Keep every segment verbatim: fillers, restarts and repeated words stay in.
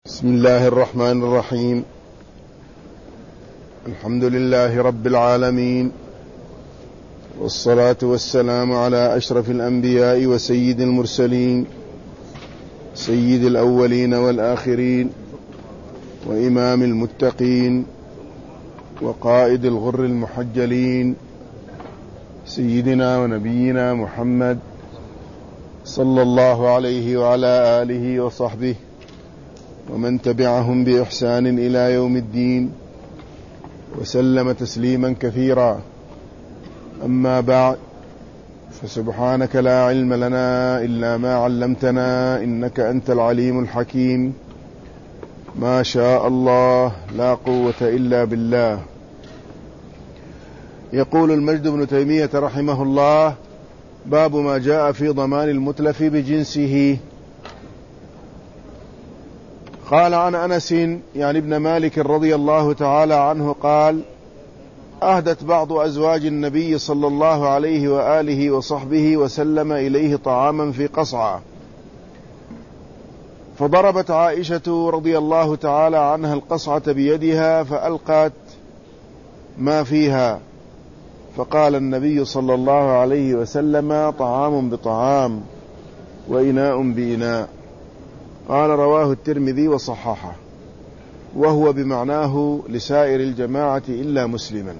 بسم الله الرحمن الرحيم. الحمد لله رب العالمين، والصلاة والسلام على أشرف الأنبياء وسيد المرسلين، سيد الأولين والآخرين، وإمام المتقين، وقائد الغر المحجلين، سيدنا ونبينا محمد صلى الله عليه وعلى آله وصحبه ومن تبعهم بإحسان إلى يوم الدين، وسلم تسليما كثيرا. أما بعد، فسبحانك لا علم لنا إلا ما علمتنا، إنك أنت العليم الحكيم. ما شاء الله لا قوة إلا بالله. يقول المجد بن تيمية رحمه الله: باب ما جاء في ضمان المتلف بجنسه. قال عن أنس يعني ابن مالك رضي الله تعالى عنه قال: أهدت بعض أزواج النبي صلى الله عليه وآله وصحبه وسلم إليه طعاما في قصعة، فضربت عائشة رضي الله تعالى عنها القصعة بيدها فألقت ما فيها، فقال النبي صلى الله عليه وسلم: طعام بطعام وإناء بإناء. قال: رواه الترمذي وصححه، وهو بمعناه لسائر الجماعة إلا مسلما.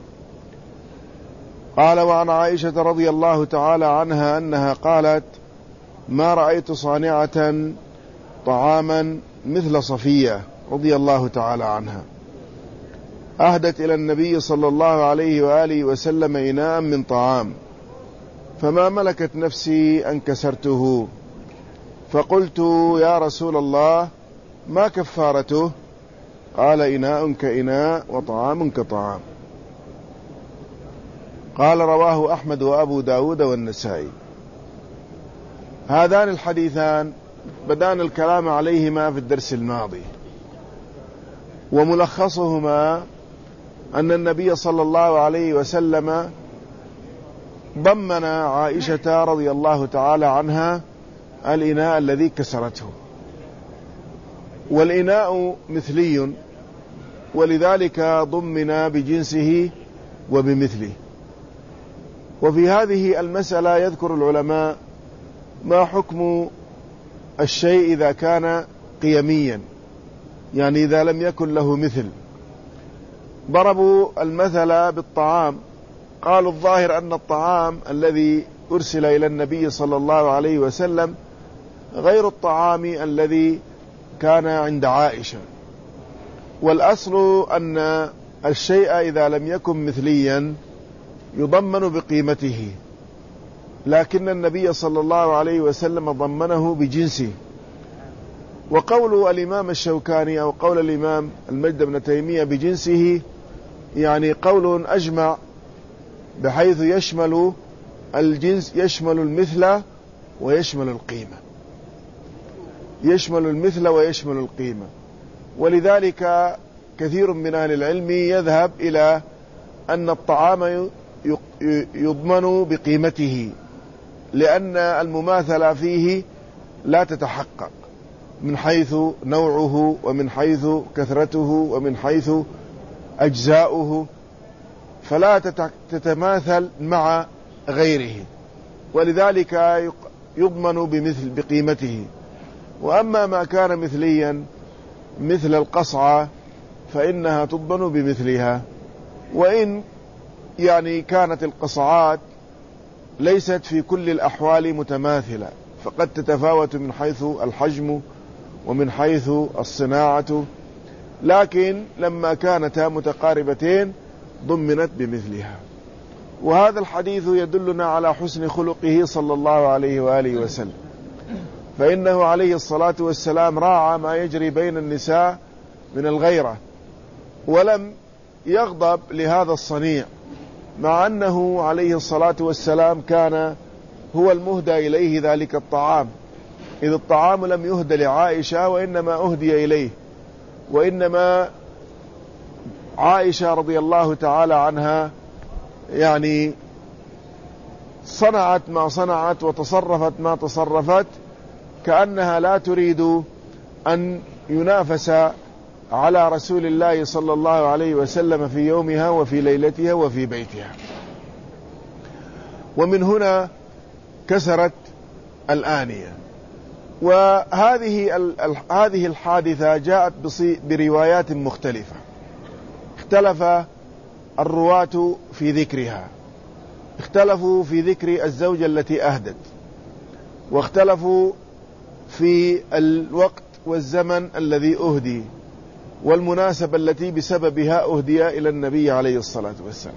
قال: وعن عائشة رضي الله تعالى عنها أنها قالت: ما رأيت صانعة طعاما مثل صفية رضي الله تعالى عنها، أهدت إلى النبي صلى الله عليه وآله وسلم إناء من طعام، فما ملكت نفسي أن كسرته، فقلت: يا رسول الله، ما كفارته؟ قال: إناء كإناء وطعام كطعام. قال: رواه أحمد وأبو داود والنسائي. هذان الحديثان بدأنا الكلام عليهما في الدرس الماضي، وملخصهما أن النبي صلى الله عليه وسلم ضمن عائشة رضي الله تعالى عنها الإناء الذي كسرته، والإناء مثلي، ولذلك ضمن بجنسه وبمثله. وفي هذه المسألة يذكر العلماء ما حكم الشيء إذا كان قيميا، يعني إذا لم يكن له مثل. ضربوا المثل بالطعام، قالوا: الظاهر أن الطعام الذي أرسل إلى النبي صلى الله عليه وسلم غير الطعام الذي كان عند عائشة، والأصل أن الشيء إذا لم يكن مثليا يضمن بقيمته، لكن النبي صلى الله عليه وسلم ضمنه بجنسه. وقول الإمام الشوكاني أو قول الإمام المجد بن تيمية بجنسه يعني قول أجمع، بحيث يشمل الجنس، يشمل المثل ويشمل القيمة، يشمل المثل ويشمل القيمة. ولذلك كثير من أهل العلم يذهب إلى أن الطعام يضمن بقيمته، لأن المماثلة فيه لا تتحقق من حيث نوعه ومن حيث كثرته ومن حيث أجزاؤه، فلا تتماثل مع غيره، ولذلك يضمن بمثل بقيمته. وأما ما كان مثليا مثل القصعة فإنها تضمن بمثلها، وإن يعني كانت القصعات ليست في كل الأحوال متماثلة، فقد تتفاوت من حيث الحجم ومن حيث الصناعة، لكن لما كانتا متقاربتين ضمنت بمثلها. وهذا الحديث يدلنا على حسن خلقه صلى الله عليه وآله وسلم، فإنه عليه الصلاة والسلام راعى ما يجري بين النساء من الغيرة، ولم يغضب لهذا الصنيع، مع أنه عليه الصلاة والسلام كان هو المهدى إليه ذلك الطعام، إذ الطعام لم يهدى لعائشة وإنما أهدي إليه، وإنما عائشة رضي الله تعالى عنها يعني صنعت ما صنعت وتصرفت ما تصرفت كأنها لا تريد أن ينافس على رسول الله صلى الله عليه وسلم في يومها وفي ليلتها وفي بيتها. ومن هنا كسرت الآنية. وهذه هذه الحادثة جاءت بروايات مختلفة، اختلف الرواة في ذكرها، اختلفوا في ذكر الزوجة التي أهدت، واختلفوا في الوقت والزمن الذي أهدي، والمناسبة التي بسببها أهدي إلى النبي عليه الصلاة والسلام،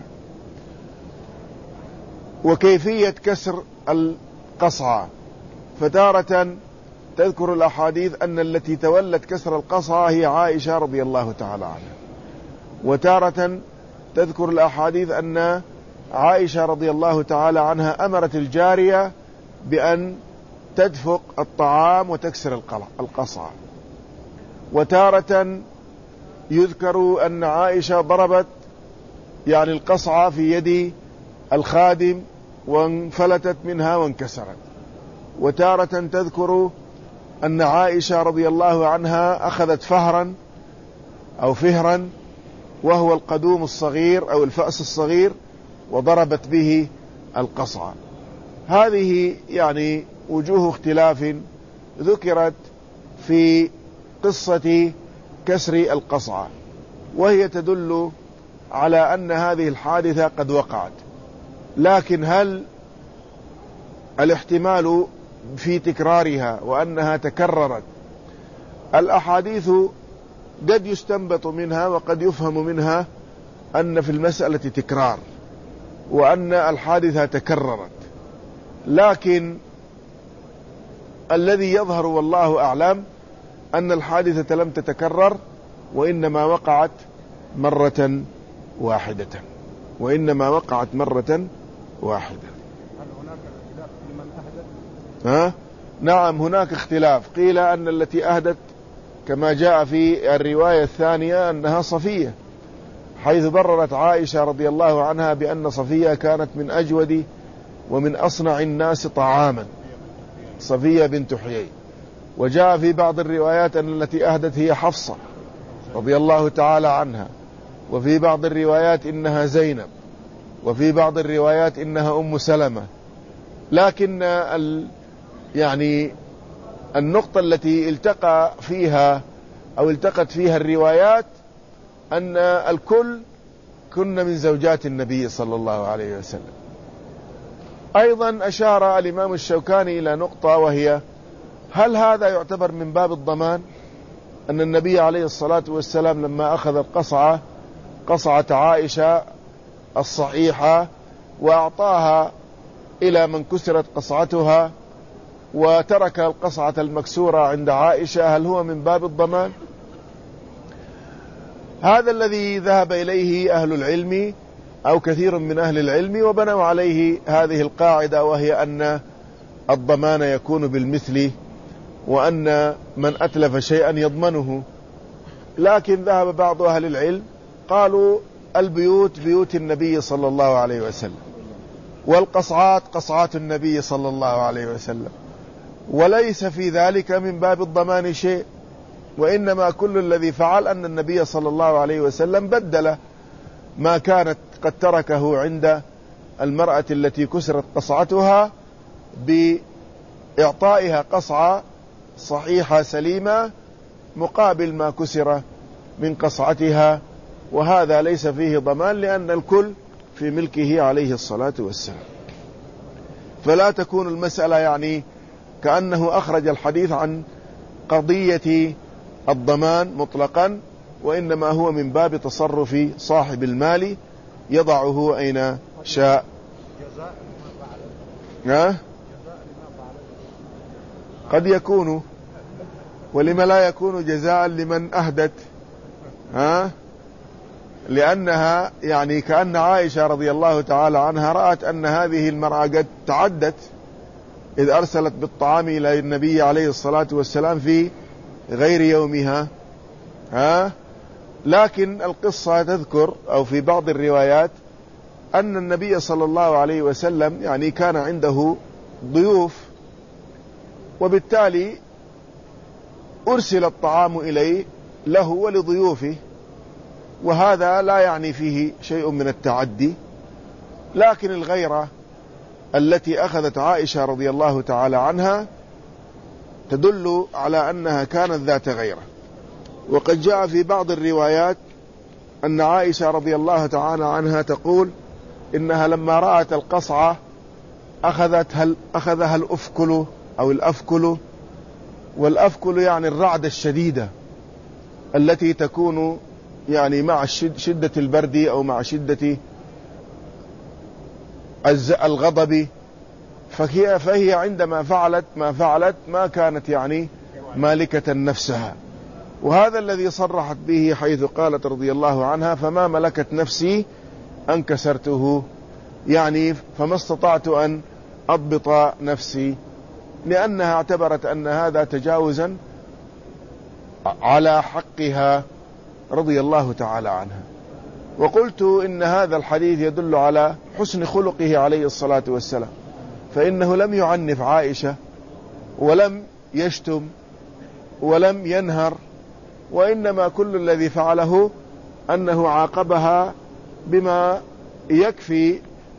وكيفية كسر القصعة. فتارة تذكر الأحاديث أن التي تولت كسر القصعة هي عائشة رضي الله تعالى عنها، وتارة تذكر الأحاديث أن عائشة رضي الله تعالى عنها أمرت الجارية بأن تدفق الطعام وتكسر القصعة. وتارة يذكر أن عائشة ضربت يعني القصعة في يد الخادم وانفلتت منها وانكسرت. وتارة تذكر أن عائشة رضي الله عنها أخذت فهرا أو فهرا وهو القدوم الصغير أو الفأس الصغير وضربت به القصعة. هذه يعني وجوه اختلاف ذكرت في قصة كسر القصعة، وهي تدل على أن هذه الحادثة قد وقعت. لكن هل الاحتمال في تكرارها وأنها تكررت؟ الأحاديث قد يستنبط منها وقد يفهم منها أن في المسألة تكرار وأن الحادثة تكررت، لكن الذي يظهر والله أعلم أن الحادثة لم تتكرر، وإنما وقعت مرة واحدة وإنما وقعت مرة واحدة. هل هناك اختلاف لمن أهدت؟ ها؟ نعم هناك اختلاف. قيل أن التي أهدت كما جاء في الرواية الثانية أنها صفية، حيث بررت عائشة رضي الله عنها بأن صفية كانت من أجود ومن أصنع الناس طعاما، صفية بنت حيي. وجاء في بعض الروايات أن التي أهدت هي حفصة رضي الله تعالى عنها، وفي بعض الروايات إنها زينب، وفي بعض الروايات إنها أم سلمة. لكن ال يعني النقطة التي التقى فيها أو التقت فيها الروايات أن الكل كن من زوجات النبي صلى الله عليه وسلم. أيضا أشار الإمام الشوكاني إلى نقطة، وهي هل هذا يعتبر من باب الضمان؟ أن النبي عليه الصلاة والسلام لما أخذ القصعة قصعة عائشة الصحيحة وأعطاها إلى من كسرت قصعتها وترك القصعة المكسورة عند عائشة، هل هو من باب الضمان؟ هذا الذي ذهب إليه أهل العلم أو كثير من أهل العلم، وبنوا عليه هذه القاعدة، وهي أن الضمان يكون بالمثل، وأن من أتلف شيئا يضمنه. لكن ذهب بعض أهل العلم قالوا البيوت بيوت النبي صلى الله عليه وسلم، والقصعات قصعات النبي صلى الله عليه وسلم، وليس في ذلك من باب الضمان شيء، وإنما كل الذي فعل أن النبي صلى الله عليه وسلم بدل ما كانت قد تركه عند المرأة التي كسرت قصعتها بإعطائها قصعة صحيحة سليمة مقابل ما كسر من قصعتها، وهذا ليس فيه ضمان لأن الكل في ملكه عليه الصلاة والسلام. فلا تكون المسألة يعني كأنه أخرج الحديث عن قضية الضمان مطلقا، وإنما هو من باب تصرف صاحب المال يضعه أين شاء. جزاء لما فعل. قد يكون، ولما لا يكون جزاء لمن أهدت؟ ها؟ لأنها يعني كأن عائشة رضي الله تعالى عنها رأت أن هذه المرأة قد تعدت إذ أرسلت بالطعام إلى النبي عليه الصلاة والسلام في غير يومها. ها؟ لكن القصة تذكر أو في بعض الروايات أن النبي صلى الله عليه وسلم يعني كان عنده ضيوف، وبالتالي أرسل الطعام إليه له ولضيوفه، وهذا لا يعني فيه شيء من التعدي، لكن الغيرة التي أخذت عائشة رضي الله تعالى عنها تدل على أنها كانت ذات غيرة. وقد جاء في بعض الروايات أن عائشة رضي الله تعالى عنها تقول إنها لما رأت القصعة أخذتها أخذها الأفكل أو الأفكل، والأفكل يعني الرعدة الشديدة التي تكون يعني مع شدة البرد أو مع شدة الغضب، فهي, فهي عندما فعلت ما فعلت ما كانت يعني مالكة نفسها. وهذا الذي صرحت به حيث قالت رضي الله عنها فما ملكت نفسي أن كسرته، يعني فما استطعت أن أضبط نفسي، لأنها اعتبرت أن هذا تجاوزا على حقها رضي الله تعالى عنها. وقلت إن هذا الحديث يدل على حسن خلقه عليه الصلاة والسلام، فإنه لم يعنف عائشة ولم يشتم ولم ينهر، وإنما كل الذي فعله أنه عاقبها بما يكفي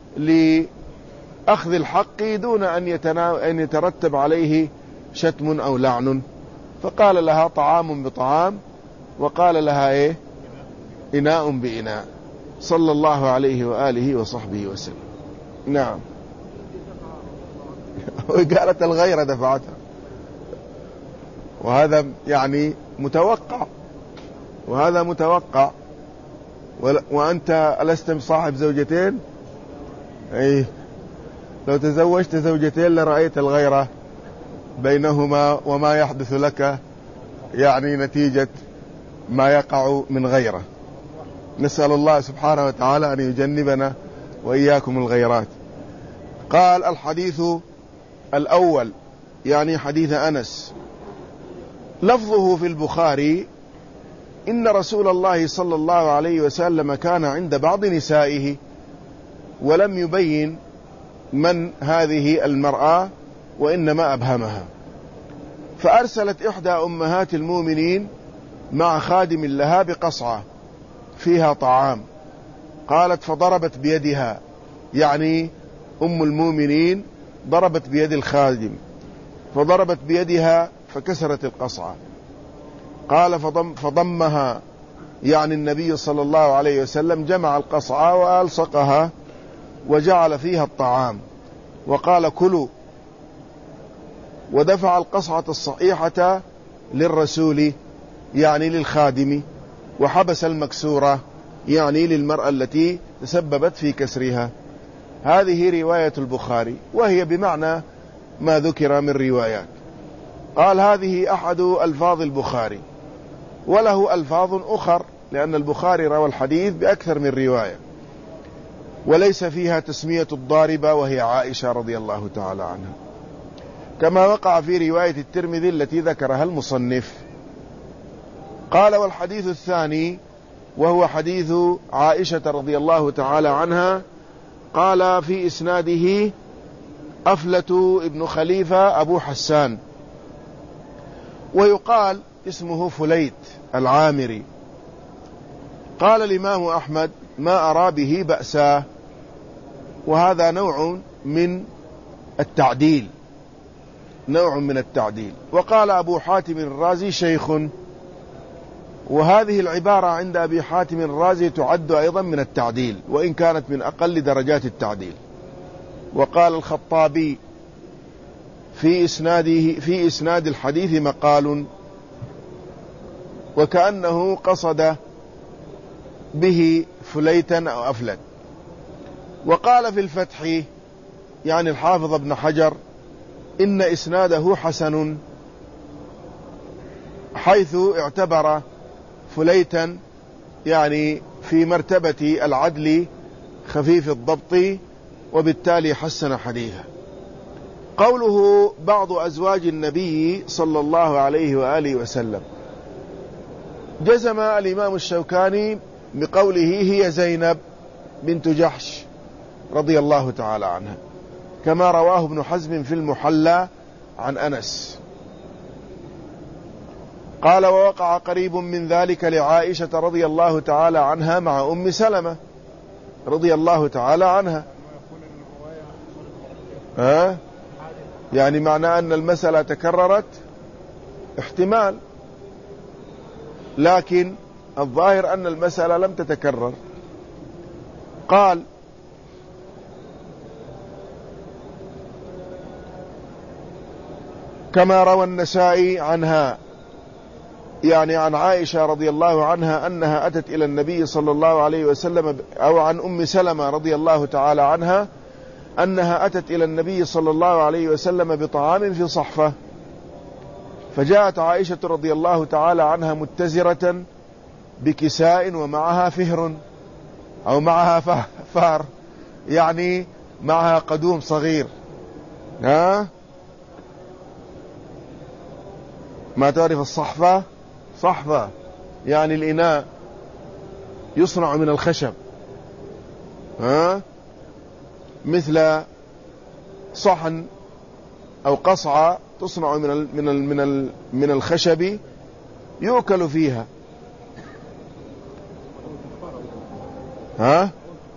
لأخذ الحق دون أن يترتب عليه شتم أو لعن. فقال لها طعام بطعام، وقال لها إيه إناء بإناء، صلى الله عليه وآله وصحبه وسلم. نعم. وقالت الغيرة دفعتها، وهذا يعني متوقع، وهذا متوقع. وأنت ألست صاحب زوجتين؟ أي لو تزوجت زوجتين لرأيت الغيرة بينهما وما يحدث لك يعني نتيجة ما يقع من غيره. نسأل الله سبحانه وتعالى أن يجنبنا وإياكم الغيرات. قال الحديث الأول يعني حديث أنس، لفظه في البخاري إن رسول الله صلى الله عليه وسلم كان عند بعض نسائه، ولم يبين من هذه المرأة وإنما أبهمها، فأرسلت إحدى أمهات المؤمنين مع خادم لها بقصعة فيها طعام، قالت فضربت بيدها، يعني أم المؤمنين ضربت بيد الخادم، فضربت بيدها فكسرت القصعة. قال فضم فضمها، يعني النبي صلى الله عليه وسلم جمع القصعة وألصقها وجعل فيها الطعام وقال كلوا، ودفع القصعة الصحيحة للرسول يعني للخادم، وحبس المكسورة يعني للمرأة التي تسببت في كسرها. هذه رواية البخاري، وهي بمعنى ما ذكر من روايات. قال هذه أحد ألفاظ البخاري، وله ألفاظ أخر لأن البخاري روى الحديث بأكثر من رواية، وليس فيها تسمية الضاربة وهي عائشة رضي الله تعالى عنها، كما وقع في رواية الترمذي التي ذكرها المصنف. قال والحديث الثاني وهو حديث عائشة رضي الله تعالى عنها، قال في إسناده أفلة ابن خليفة أبو حسان، ويقال اسمه فليت العامري. قال الإمام أحمد ما أرى به بأسا، وهذا نوع من التعديل، نوع من التعديل. وقال أبو حاتم الرازي شيخ، وهذه العبارة عند أبي حاتم الرازي تعد أيضا من التعديل، وإن كانت من أقل درجات التعديل. وقال الخطابي في إسناده في إسناد الحديث مقال، وكأنه قصد به فليتا أو أفلت. وقال في الفتح يعني الحافظ ابن حجر إن إسناده حسن، حيث اعتبر فليتا يعني في مرتبة العدل خفيف الضبط، وبالتالي حسن حديثه. قوله بعض أزواج النبي صلى الله عليه وآله وسلم، جزم الإمام الشوكاني بقوله هي زينب بنت جحش رضي الله تعالى عنها، كما رواه ابن حزم في المحلى عن أنس. قال ووقع قريب من ذلك لعائشة رضي الله تعالى عنها مع أم سلمة رضي الله تعالى عنها. ها؟ يعني معنى أن المسألة تكررت احتمال، لكن الظاهر أن المسألة لم تتكرر. قال كما روى النسائي عنها، يعني عن عائشة رضي الله عنها أنها أتت إلى النبي صلى الله عليه وسلم، أو عن أم سلمة رضي الله تعالى عنها أنها أتت إلى النبي صلى الله عليه وسلم بطعام في صحفة، فجاءت عائشة رضي الله تعالى عنها متزرة بكساء ومعها فهر أو معها فار، يعني معها قدوم صغير. ها؟ ما تعرف الصحفة؟ صحفة يعني الإناء يصنع من الخشب، ها؟ مثل صحن أو قصعة تصنع من ال من ال من ال من الخشب يؤكل فيها. ها؟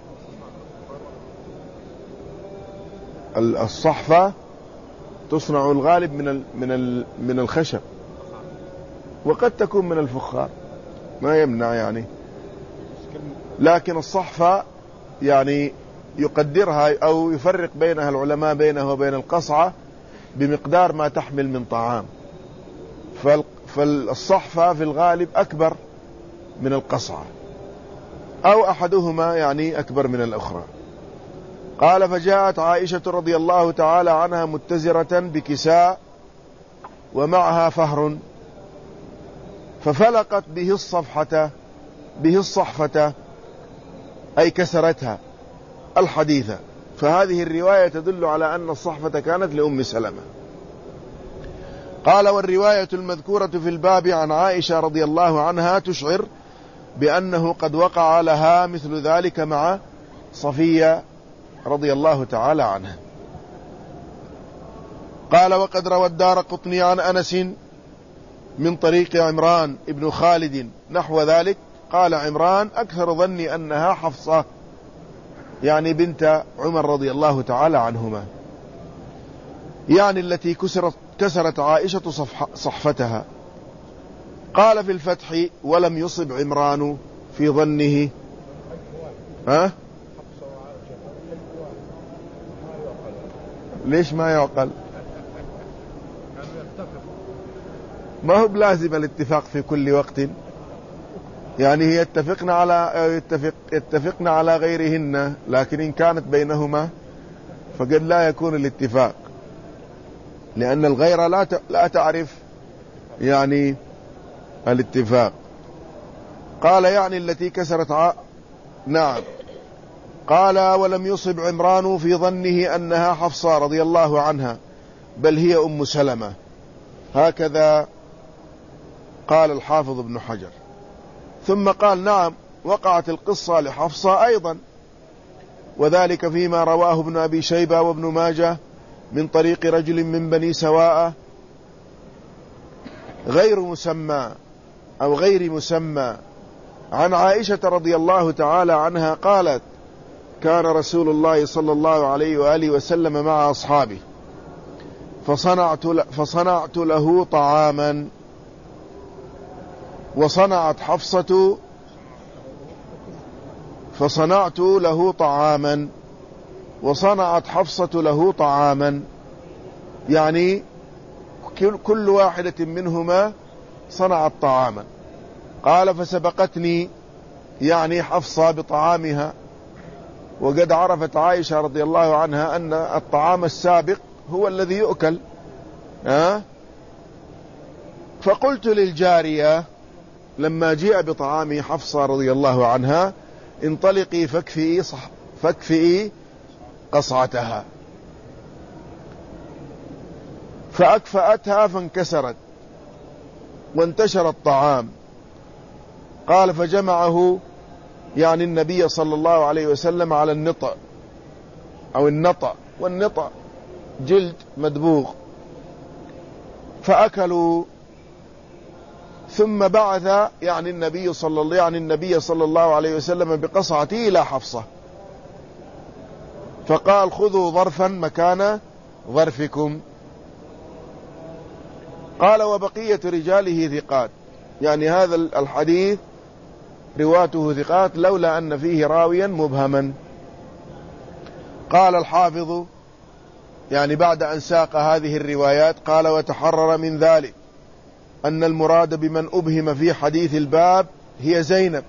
الصحفة تصنع الغالب من ال من ال من الخشب، وقد تكون من الفخار ما يمنع يعني، لكن الصحفة يعني يقدرها أو يفرق بينها العلماء بينها وبين القصعة بمقدار ما تحمل من طعام، فالصحفة في الغالب أكبر من القصعة أو أحدهما يعني أكبر من الأخرى. قال فجاءت عائشة رضي الله تعالى عنها متزرة بكساء ومعها فهر، ففلقت به الصفحة به الصحفة أي كسرتها الحديثة. فهذه الرواية تدل على أن الصحفة كانت لأم سلمة. قال والرواية المذكورة في الباب عن عائشة رضي الله عنها تشعر بأنه قد وقع لها مثل ذلك مع صفية رضي الله تعالى عنها. قال وقد روى الدارقطني عن أنس من طريق عمران ابن خالد نحو ذلك. قال عمران أكثر ظني أنها حفصة، يعني بنت عمر رضي الله تعالى عنهما، يعني التي كسرت, كسرت عائشة صحفتها. قال في الفتح ولم يصب عمران في ظنه. ها؟ ليش ما يعقل؟ ما هو بلازم الاتفاق في كل وقت، يعني هي اتفقنا على يتفق اتفقنا على غيرهن، لكن إن كانت بينهما فقد لا يكون الاتفاق، لأن الغير لا لا تعرف يعني الاتفاق. قال يعني التي كسرت ع... نعم. قال ولم يصب عمران في ظنه أنها حفصة رضي الله عنها، بل هي أم سلمة، هكذا قال الحافظ ابن حجر. ثم قال نعم وقعت القصة لحفصة أيضا، وذلك فيما رواه ابن أبي شيبة وابن ماجه من طريق رجل من بني سواء غير مسمى أو غير مسمى عن عائشة رضي الله تعالى عنها قالت كان رسول الله صلى الله عليه وآله وسلم مع أصحابه فصنعت, فصنعت له طعاما، وصنعت حفصة فصنعت له طعاما وصنعت حفصة له طعاما، يعني كل واحدة منهما صنعت طعاما. قال فسبقتني يعني حفصة بطعامها، وقد عرفت عائشة رضي الله عنها أن الطعام السابق هو الذي يؤكل. أه؟ فقلت للجارية لما جاء بطعام حفصة رضي الله عنها انطلقي فاكفئي صح فاكفئي قصعتها، فأكفأتها فانكسرت وانتشر الطعام. قال فجمعه يعني النبي صلى الله عليه وسلم على النطع أو النطع، والنطع جلد مدبوغ، فأكلوا ثم بعث يعني النبي صلى الله يعني النبي صلى الله عليه وسلم بقصعته إلى حفصة، فقال خذوا ظرفا مكان ظرفكم. قال وبقية رجاله ثقات، يعني هذا الحديث رواته ثقات لولا أن فيه راويا مبهما. قال الحافظ يعني بعد أن ساق هذه الروايات قال وتحرر من ذلك أن المراد بمن أبهم في حديث الباب هي زينب،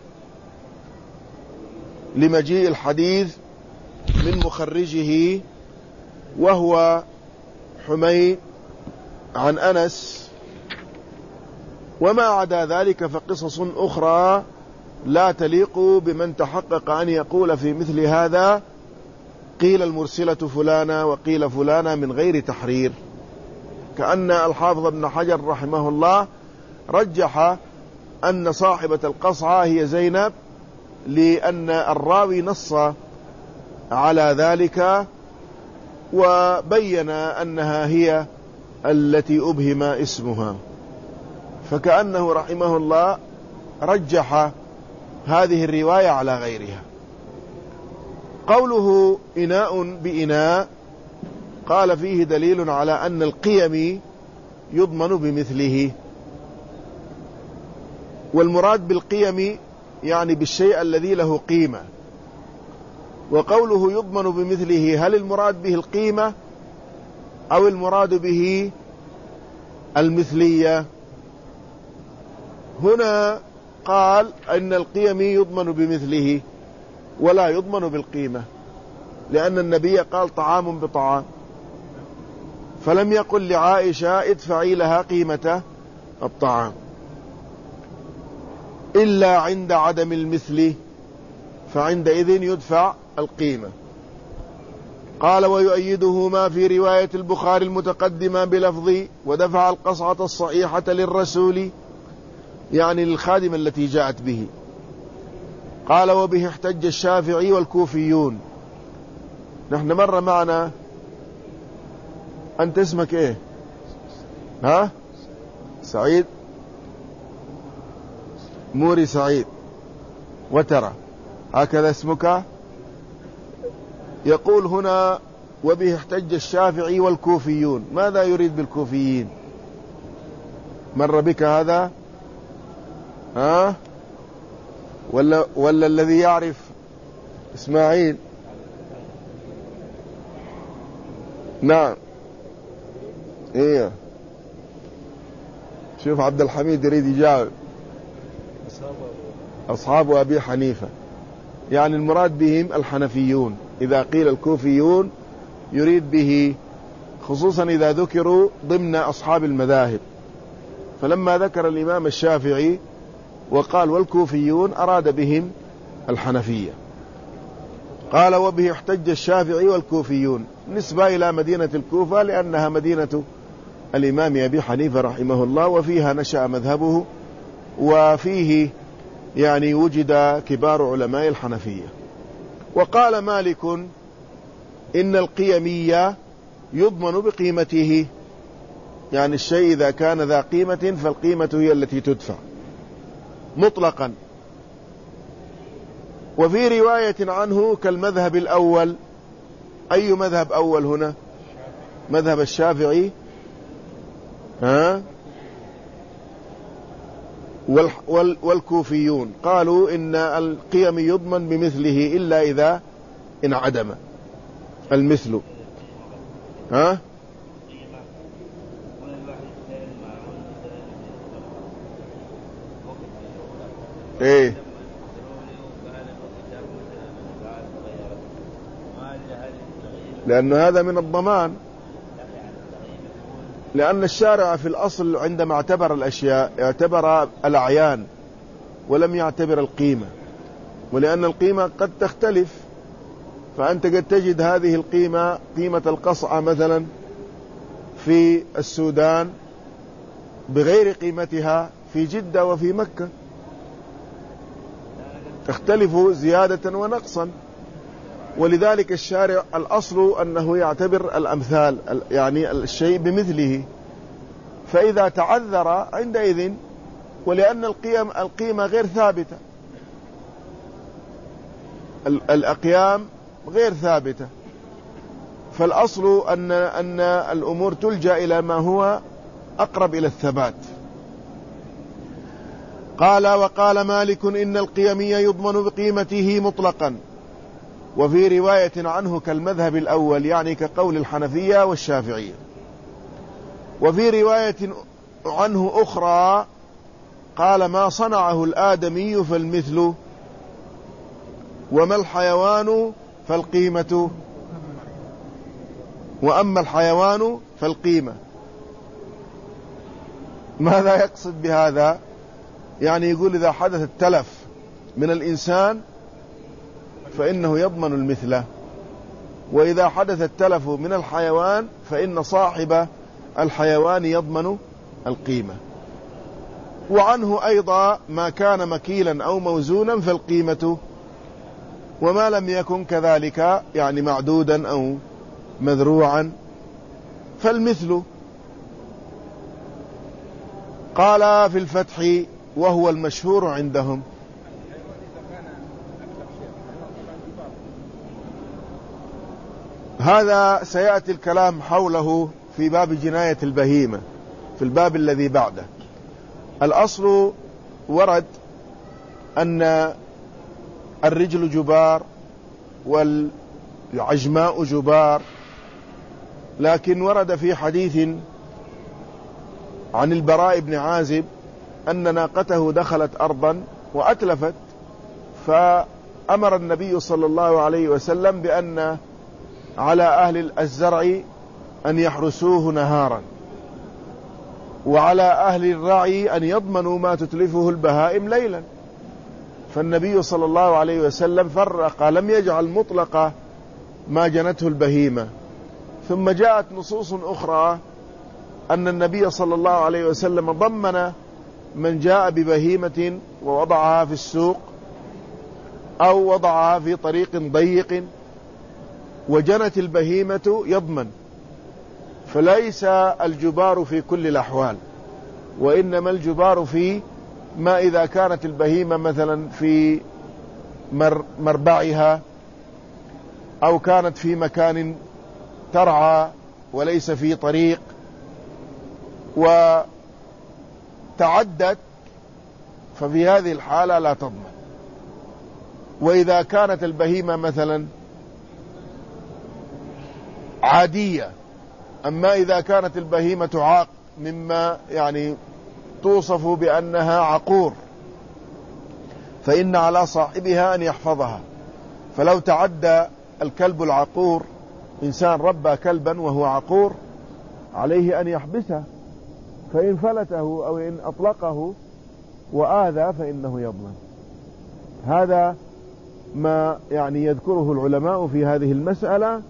لمجيء الحديث من مخرجه وهو حميد عن أنس، وما عدا ذلك فقصص أخرى لا تليق بمن تحقق أن يقول في مثل هذا قيل المرسلة فلانة وقيل فلانة من غير تحرير. كأن الحافظ ابن حجر رحمه الله رجح أن صاحبة القصعة هي زينب، لأن الراوي نص على ذلك وبين أنها هي التي أبهم اسمها، فكأنه رحمه الله رجح هذه الرواية على غيرها. قوله إناء بإناء قال فيه دليل على أن القيم يضمن بمثله، والمراد بالقيم يعني بالشيء الذي له قيمة. وقوله يضمن بمثله هل المراد به القيمة أو المراد به المثلية؟ هنا قال أن القيم يضمن بمثله ولا يضمن بالقيمة، لأن النبي قال طعام بطعام، فلم يقل لعائشة ادفعي لها قيمة الطعام إلا عند عدم المثل، فعندئذ يدفع القيمة. قال ويؤيده ما في رواية البخاري المتقدمة بلفظ ودفع القصعة الصحيحة للرسول، يعني للخادمة التي جاءت به. قال وبه احتج الشافعي والكوفيون. نحن مر معنا. أنت اسمك ايه؟ ها؟ سعيد موري سعيد وترى هكذا اسمك. يقول هنا وبه احتج الشافعي والكوفيون، ماذا يريد بالكوفيين؟ مر بك هذا؟ ها؟ ولا, ولا الذي يعرف إسماعيل؟ نعم. ايه شوف عبد الحميد يريد يجاوب. أصحاب أبي حنيفة، يعني المراد بهم الحنفيون. إذا قيل الكوفيون يريد به خصوصا إذا ذكروا ضمن أصحاب المذاهب، فلما ذكر الإمام الشافعي وقال والكوفيون أراد بهم الحنفية. قال وبه احتج الشافعي والكوفيون، نسبة إلى مدينة الكوفة لأنها مدينة الإمام أبي حنيفة رحمه الله، وفيها نشأ مذهبه، وفيه يعني وجد كبار علماء الحنفية. وقال مالك إن القيمية يضمن بقيمته، يعني الشيء إذا كان ذا قيمة فالقيمة هي التي تدفع مطلقا. وفي رواية عنه كالمذهب الأول. أي مذهب أول هنا؟ مذهب الشافعي. ها؟ والكوفيون قالوا إن القيم يضمن بمثله إلا إذا انعدم المثل. ها؟ ايه لأن هذا من الضمان، لأن الشارع في الأصل عندما اعتبر الأشياء اعتبر الأعيان ولم يعتبر القيمة، ولأن القيمة قد تختلف، فأنت قد تجد هذه القيمة قيمة القصعة مثلا في السودان بغير قيمتها في جدة وفي مكة، تختلف زيادة ونقصا. ولذلك الشارع الأصل أنه يعتبر الأمثال، يعني الشيء بمثله، فإذا تعذر عندئذ ولأن القيم القيمة غير ثابتة، الأقيام غير ثابتة، فالأصل أن أن الأمور تلجأ إلى ما هو أقرب إلى الثبات. قال: وقال مالك إن القيمي يضمن بقيمته مطلقا، وفي رواية عنه كالمذهب الأول، يعني كقول الحنفية والشافعية. وفي رواية عنه أخرى قال: ما صنعه الآدمي فالمثل، وما الحيوان فالقيمة، وأما الحيوان فالقيمة. ماذا يقصد بهذا؟ يعني يقول إذا حدث التلف من الإنسان فإنه يضمن المثلة، وإذا حدث التلف من الحيوان فإن صاحب الحيوان يضمن القيمة. وعنه أيضا ما كان مكيلا أو موزونا فالقيمة، وما لم يكن كذلك يعني معدودا أو مذروعا فالمثل. قال في الفتح: وهو المشهور عندهم. هذا سيأتي الكلام حوله في باب جناية البهيمة في الباب الذي بعده. الأصل ورد أن الرجل جبار والعجماء جبار، لكن ورد في حديث عن البراء بن عازب أن ناقته دخلت أرضا وأتلفت، فأمر النبي صلى الله عليه وسلم بأن على أهل الزرع أن يحرسوه نهارا، وعلى أهل الرعي أن يضمنوا ما تتلفه البهائم ليلا. فالنبي صلى الله عليه وسلم فرق، لم يجعل مطلق ما جنته البهيمة. ثم جاءت نصوص أخرى أن النبي صلى الله عليه وسلم ضمن من جاء ببهيمة ووضعها في السوق أو وضعها في طريق ضيق وجنت البهيمة يضمن. فليس الجبار في كل الأحوال، وإنما الجبار في ما إذا كانت البهيمة مثلا في مربعها أو كانت في مكان ترعى وليس في طريق وتعدت، ففي هذه الحالة لا تضمن. وإذا كانت البهيمة مثلا عادية، أما إذا كانت البهيمة عاق مما يعني توصف بأنها عقور، فإن على صاحبها أن يحفظها. فلو تعدى الكلب العقور، إنسان ربى كلبا وهو عقور، عليه أن يحبسه، فإن فلته أو إن أطلقه وآذى فإنه يضمن. هذا ما يعني يذكره العلماء في هذه المسألة.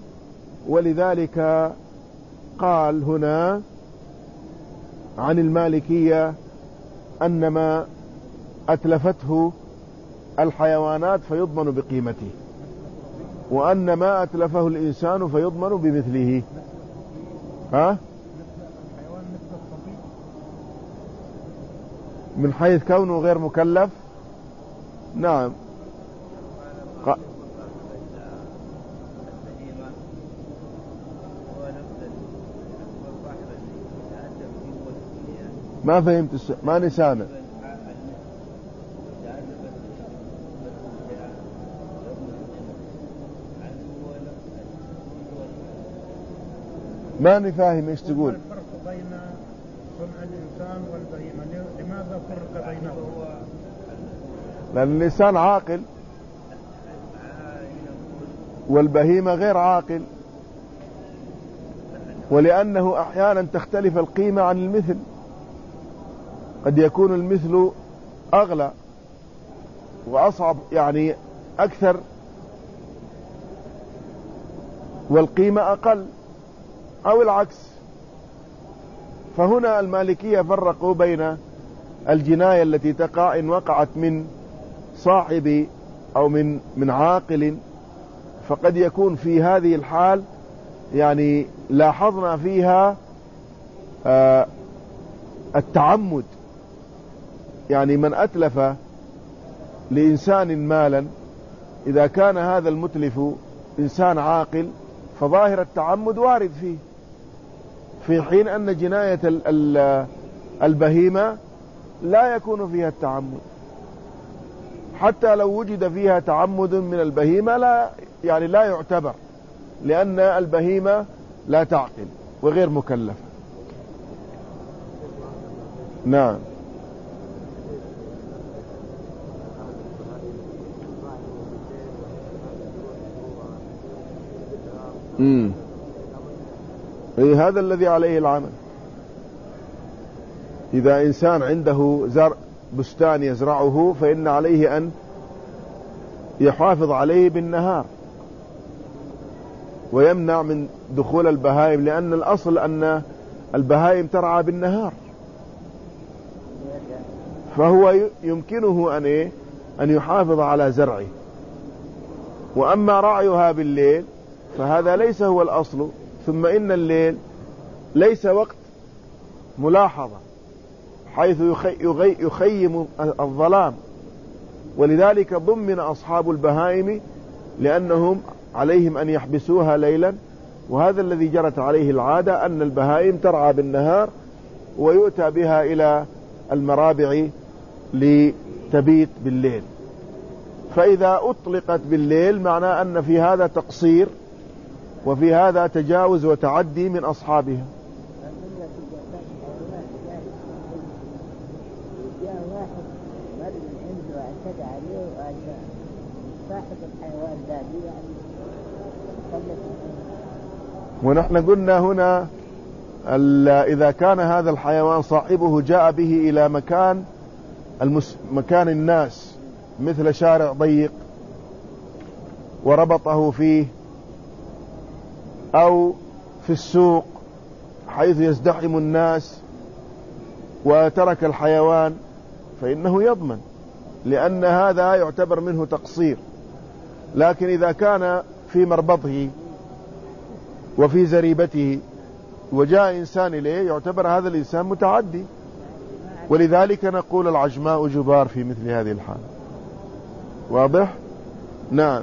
ولذلك قال هنا عن المالكية أن ما أتلفته الحيوانات فيضمن بقيمته، وأن ما أتلفه الإنسان فيضمن بمثله. ها؟ من حيث كونه غير مكلف. نعم. ق... ما فهمت الس... ما نسامع. ما نفاهم ايش تقول. الفرق بين صنع الإنسان والبهيمة، لماذا فرق بينهم؟ لأن الإنسان عاقل والبهيمة غير عاقل، ولأنه أحيانا تختلف القيمة عن المثل، قد يكون المثل أغلى وأصعب يعني أكثر والقيمة أقل، أو العكس. فهنا المالكية فرقوا بين الجناية التي تقع إن وقعت من صاحب أو من من عاقل، فقد يكون في هذه الحال يعني لاحظنا فيها آه التعمد يعني من أتلف لإنسان مالا إذا كان هذا المتلف إنسان عاقل فظاهر التعمد وارد فيه، في حين أن جناية البهيمة لا يكون فيها التعمد، حتى لو وجد فيها تعمد من البهيمة لا يعني لا يعتبر، لأن البهيمة لا تعقل وغير مكلفة. نعم. امم إيه هذا الذي عليه العمل. إذا إنسان عنده زرع بستان يزرعه فإن عليه أن يحافظ عليه بالنهار ويمنع من دخول البهائم، لأن الأصل أن البهائم ترعى بالنهار، فهو يمكنه أن إيه أن يحافظ على زرعه. وأما رعيها بالليل فهذا ليس هو الأصل، ثم إن الليل ليس وقت ملاحظة حيث يخيم الظلام، ولذلك ضمن أصحاب البهائم لأنهم عليهم أن يحبسوها ليلا، وهذا الذي جرت عليه العادة أن البهائم ترعى بالنهار ويؤتى بها إلى المرابع لتبيت بالليل. فإذا أطلقت بالليل معناه أن في هذا تقصير وفي هذا تجاوز وتعدي من أصحابها. ونحن قلنا هنا إذا كان هذا الحيوان صاحبه جاء به إلى مكان المس... مكان الناس مثل شارع ضيق وربطه فيه، أو في السوق حيث يزدحم الناس وترك الحيوان فإنه يضمن، لأن هذا يعتبر منه تقصير. لكن إذا كان في مربطه وفي زريبته وجاء إنسان إليه يعتبر هذا الإنسان متعدي، ولذلك نقول العجماء جبار في مثل هذه الحالة. واضح؟ نعم.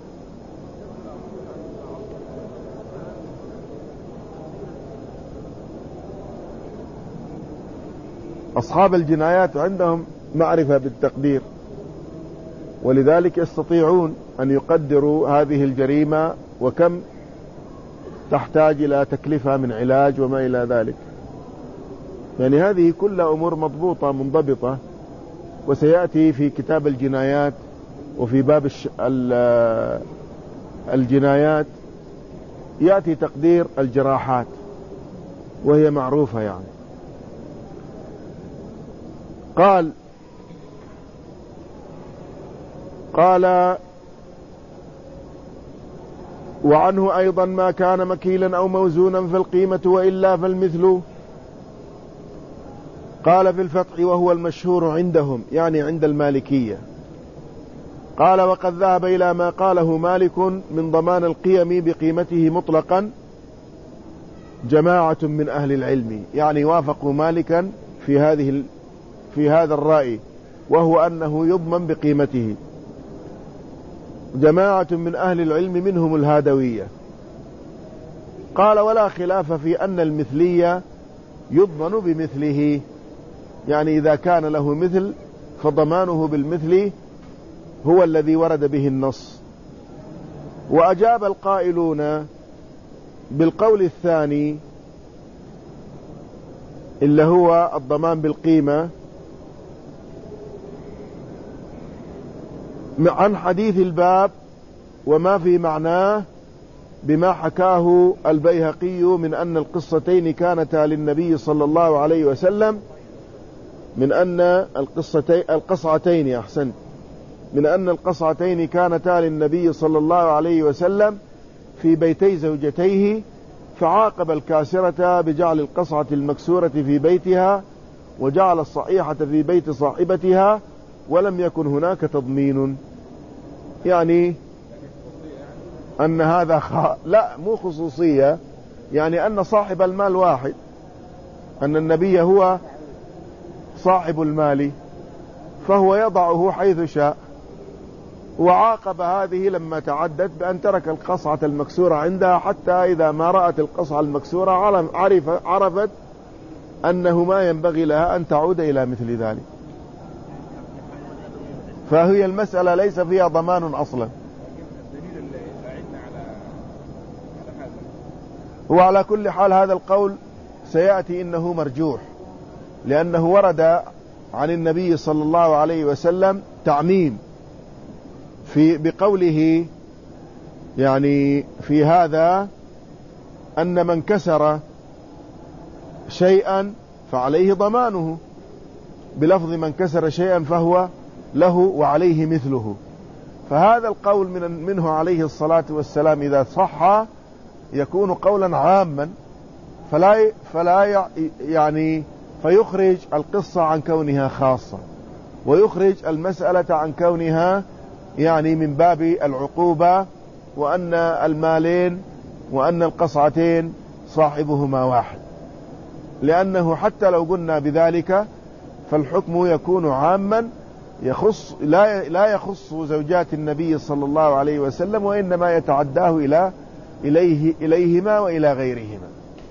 أصحاب الجنايات عندهم معرفة بالتقدير، ولذلك يستطيعون أن يقدروا هذه الجريمة وكم تحتاج إلى تكلفة من علاج وما إلى ذلك. يعني هذه كلها أمور مضبوطة منضبطة، وسيأتي في كتاب الجنايات وفي باب الجنايات يأتي تقدير الجراحات وهي معروفة. يعني قال قال وعنه أيضا ما كان مكيلا أو موزونا في القيمة وإلا فالمثل. قال في الفتح وهو المشهور عندهم يعني عند المالكية. قال وقد ذهب إلى ما قاله مالك من ضمان القيم بقيمته مطلقا جماعة من أهل العلم، يعني وافقوا مالكا في هذه في هذا الرأي، وهو أنه يضمن بقيمته. جماعة من أهل العلم منهم الهادوية. قال ولا خلاف في أن المثلية يضمن بمثله، يعني إذا كان له مثل فضمانه بالمثل هو الذي ورد به النص. وأجاب القائلون بالقول الثاني اللي هو الضمان بالقيمة عن حديث الباب وما في معناه بما حكاه البيهقي من أن القصتين كانتا للنبي صلى الله عليه وسلم، من أن القصتين القصعتين أحسن من أن القصعتين كانتا للنبي صلى الله عليه وسلم في بيتي زوجتيه، فعاقب الكاسرة بجعل القصعة المكسورة في بيتها وجعل الصحيحة في بيت صاحبتها، ولم يكن هناك تضمين. يعني أن هذا خ... لا مو خصوصية، يعني أن صاحب المال واحد، أن النبي هو صاحب المال فهو يضعه حيث شاء. وعاقب هذه لما تعدت بأن ترك القصعة المكسورة عندها، حتى إذا ما رأت القصعة المكسورة عرف عرفت أنه ما ينبغي لها أن تعود إلى مثل ذلك. فهي المسألة ليس فيها ضمان أصلا. وعلى كل حال هذا القول سيأتي إنه مرجوح، لأنه ورد عن النبي صلى الله عليه وسلم تعميم في بقوله يعني في هذا أن من كسر شيئا فعليه ضمانه، بلفظ من كسر شيئا فهو له وعليه مثله. فهذا القول من منه عليه الصلاة والسلام إذا صح يكون قولا عاما، فلا فلا يعني فيخرج القصة عن كونها خاصة، ويخرج المسألة عن كونها يعني من باب العقوبة، وأن المالين وأن القصعتين صاحبهما واحد. لأنه حتى لو قلنا بذلك فالحكم يكون عاما، يخص لا لا يخص زوجات النبي صلى الله عليه وسلم، وإنما يتعداه إلى إليه إليهما وإلى غيرهما.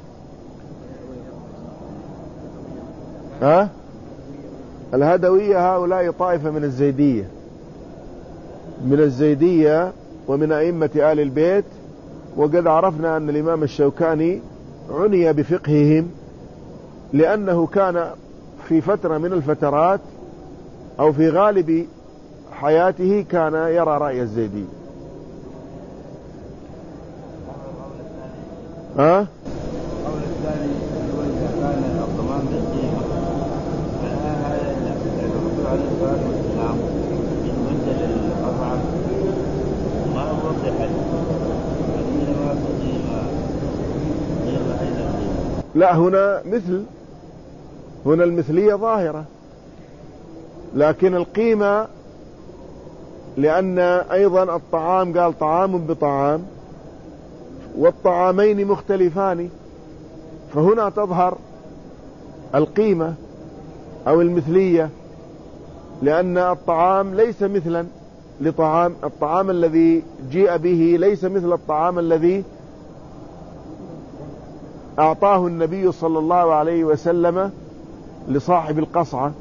ها؟ الهدوية هؤلاء طائفة من الزيدية، من الزيدية ومن أئمة آل البيت. وقد عرفنا أن الإمام الشوكاني عني بفقههم، لأنه كان في فترة من الفترات أو في غالب حياته كان يرى رأي الزيدي. ها؟ القول الثاني إذا كان الضمان بالقيمة فهذا الرسول عليه الصلاة والسلام من منزل القطعة ما وضحت إنما بالقيمة غير أيضا. لا، هنا مثل، هنا المثلية ظاهرة، لكن القيمة لأن أيضا الطعام قال طعام بطعام والطعامين مختلفان، فهنا تظهر القيمة أو المثلية، لأن الطعام ليس مثلا لطعام، الطعام الذي جيء به ليس مثل الطعام الذي أعطاه النبي صلى الله عليه وسلم لصاحب القصعة.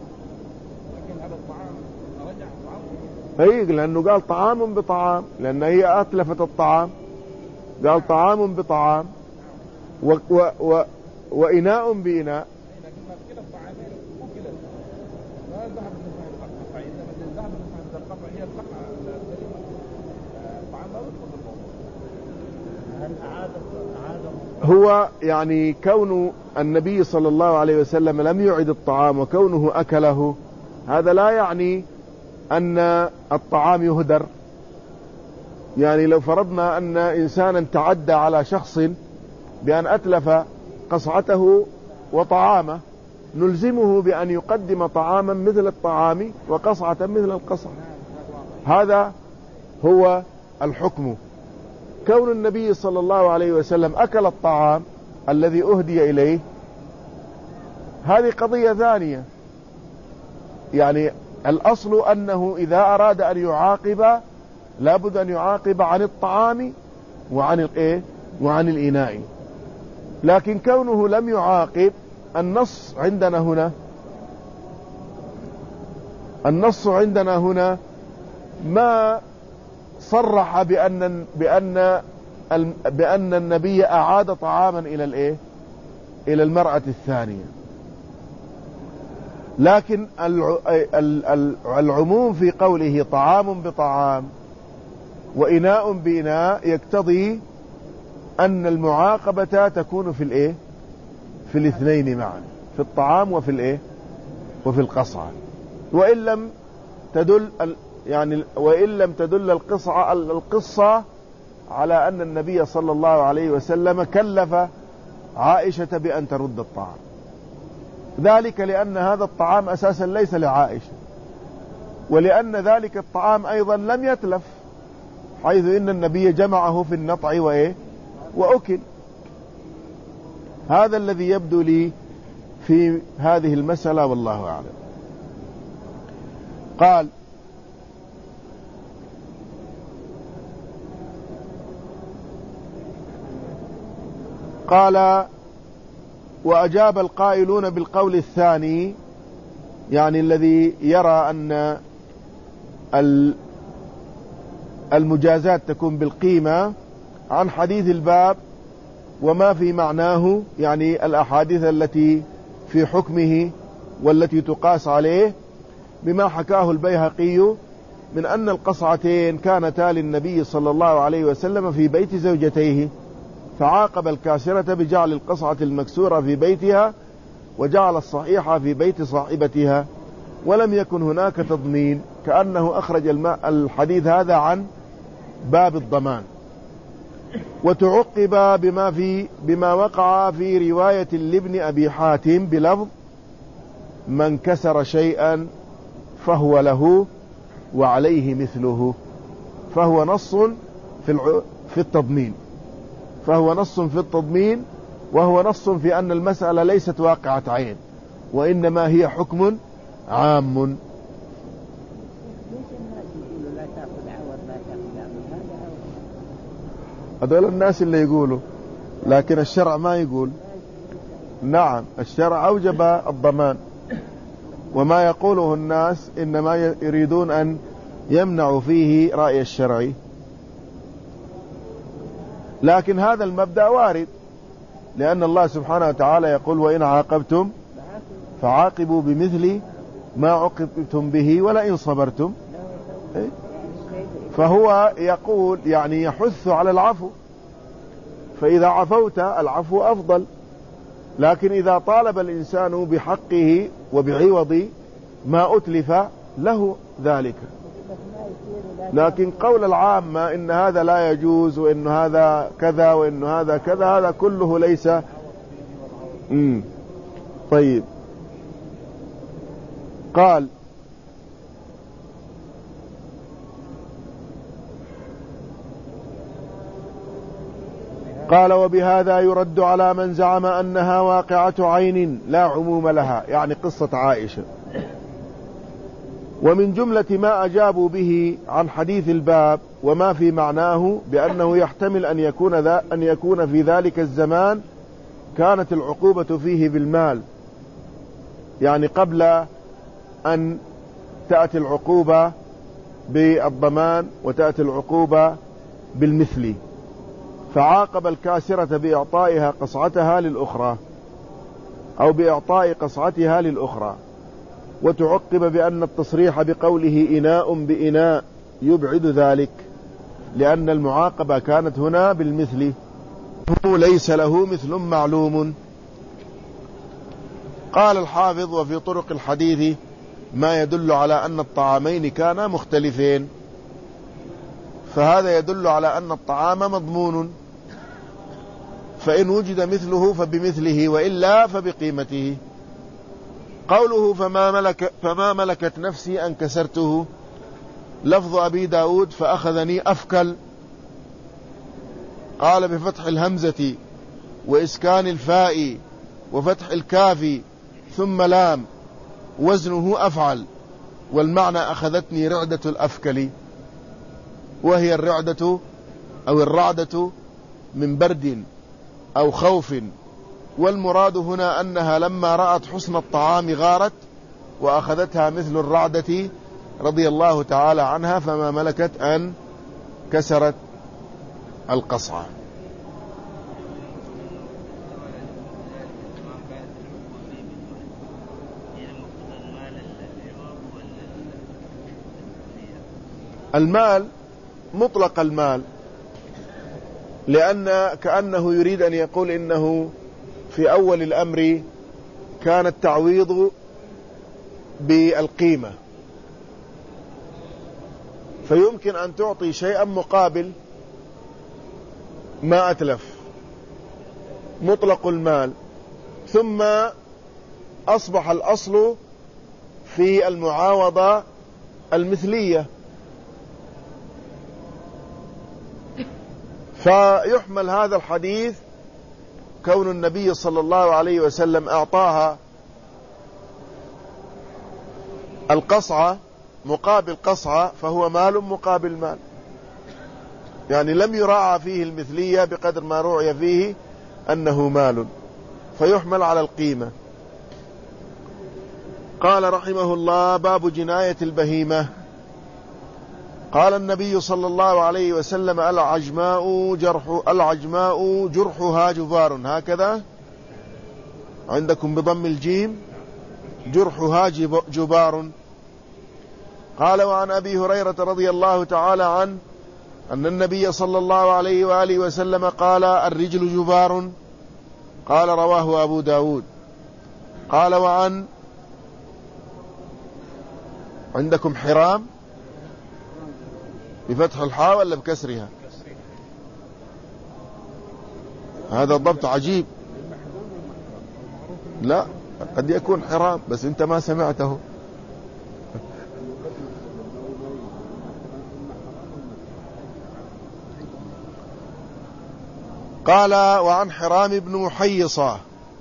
أي لأنه قال طعام بطعام، لأن هي أتلفت الطعام، قال طعام بطعام و و و وإناء بإناء. هو يعني كون النبي صلى الله عليه وسلم لم يعد الطعام وكونه أكله، هذا لا يعني أن الطعام يهدر. يعني لو فرضنا أن إنسانا تعدى على شخص بأن أتلف قصعته وطعامه، نلزمه بأن يقدم طعاما مثل الطعام وقصعة مثل القصعة. هذا هو الحكم. كون النبي صلى الله عليه وسلم أكل الطعام الذي أهدي إليه هذه قضية ثانية. يعني الأصل أنه إذا أراد أن يعاقب لابد أن يعاقب عن الطعام وعن الإيه وعن الإناء. لكن كونه لم يعاقب، النص عندنا هنا النص عندنا هنا ما صرح بأن بأن بأن النبي أعاد طعاما إلى الإيه إلى المرأة الثانية. لكن العموم في قوله طعام بطعام وإناء بإناء يقتضي أن المعاقبة تكون في الإيه في الاثنين معا، في الطعام وفي الإيه وفي القصعة. وإن لم تدل يعني وإن لم تدل القصة القصة على أن النبي صلى الله عليه وسلم كلف عائشة بأن ترد الطعام، ذلك لأن هذا الطعام أساسا ليس لعائشة، ولأن ذلك الطعام أيضا لم يتلف، حيث إن النبي جمعه في النطع وإيه وأكل. هذا الذي يبدو لي في هذه المسألة، والله أعلم. قال: قال: وأجاب القائلون بالقول الثاني، يعني الذي يرى أن المجازات تكون بالقيمة، عن حديث الباب وما في معناه، يعني الأحاديث التي في حكمه والتي تقاس عليه، بما حكاه البيهقي من أن القصعتين كانتا للنبي صلى الله عليه وسلم في بيت زوجتيه، فعاقب الكاسرة بجعل القصعة المكسورة في بيتها، وجعل الصحيحة في بيت صاحبتها، ولم يكن هناك تضمين، كأنه أخرج الحديث هذا عن باب الضمان. وتعقب بما في بما وقع في رواية لابن أبي حاتم بلفظ: من كسر شيئا فهو له وعليه مثله، فهو نص في في التضمين فهو نص في التضمين وهو نص في أن المسألة ليست واقعة عين، وإنما هي حكم عام. هذول الناس اللي يقولوا، لكن الشرع ما يقول. نعم، الشرع أوجب الضمان، وما يقوله الناس إنما يريدون أن يمنعوا فيه رأي الشرعي. لكن هذا المبدأ وارد، لأن الله سبحانه وتعالى يقول: وإن عاقبتم فعاقبوا بمثل ما عوقبتم به ولئن صبرتم. فهو يقول يعني يحث على العفو، فإذا عفوت العفو أفضل، لكن إذا طالب الإنسان بحقه وبعوض ما أتلف له ذلك. لكن قول العامة إن هذا لا يجوز وإن هذا كذا وإن هذا كذا، هذا كله ليس مم. طيب. قال: قال: وبهذا يرد على من زعم أنها واقعة عين لا عموم لها، يعني قصة عائشة. ومن جملة ما أجابوا به عن حديث الباب وما في معناه بأنه يحتمل أن يكون, ذا أن يكون في ذلك الزمان كانت العقوبة فيه بالمال، يعني قبل أن تأتي العقوبة بالضمان وتأتي العقوبة بالمثل، فعاقب الكاسرة بإعطائها قصعتها للأخرى أو بإعطاء قصعتها للأخرى. وتعقب بأن التصريح بقوله إناء بإناء يبعد ذلك، لأن المعاقبة كانت هنا بالمثل، هو ليس له مثل معلوم. قال الحافظ: وفي طرق الحديث ما يدل على أن الطعامين كانا مختلفين، فهذا يدل على أن الطعام مضمون، فإن وجد مثله فبمثله وإلا فبقيمته. قوله: فما, ملك فما ملكت نفسي أن كسرته، لفظ أبي داود: فأخذني أفكل. قال: بفتح الهمزة وإسكان الفاء وفتح الكاف ثم لام، وزنه أفعل، والمعنى أخذتني رعدة الأفكل، وهي الرعدة أو الرعدة من برد أو خوف، والمراد هنا أنها لما رأت حسن الطعام غارت وأخذتها مثل الرعدة رضي الله تعالى عنها، فما ملكت أن كسرت القصعة. المال مطلق المال، لأن كأنه يريد أن يقول إنه في أول الأمر كان التعويض بالقيمة، فيمكن أن تعطي شيئا مقابل ما أتلف، مطلق المال، ثم أصبح الأصل في المعاوضة المثلية، فيحمل هذا الحديث كون النبي صلى الله عليه وسلم أعطاها القصعة مقابل قصعة فهو مال مقابل مال، يعني لم يراعى فيه المثلية بقدر ما رعي فيه أنه مال، فيحمل على القيمة. قال رحمه الله: باب جناية البهيمة. قال النبي صلى الله عليه وسلم: العجماء جرح العجماء جرحها جبار. هكذا عندكم بضم الجيم، جرحها جبار. قال: وعن أبي هريرة رضي الله تعالى عنه أن النبي صلى الله عليه وآله وسلم قال: الرجل جبار. قال: رواه أبو داود. قال: وعن عندكم حرام بفتح الحاء ولا بكسرها؟ هذا الضبط عجيب. لا، قد يكون حرام بس انت ما سمعته. قال: وعن حرام بن محيصة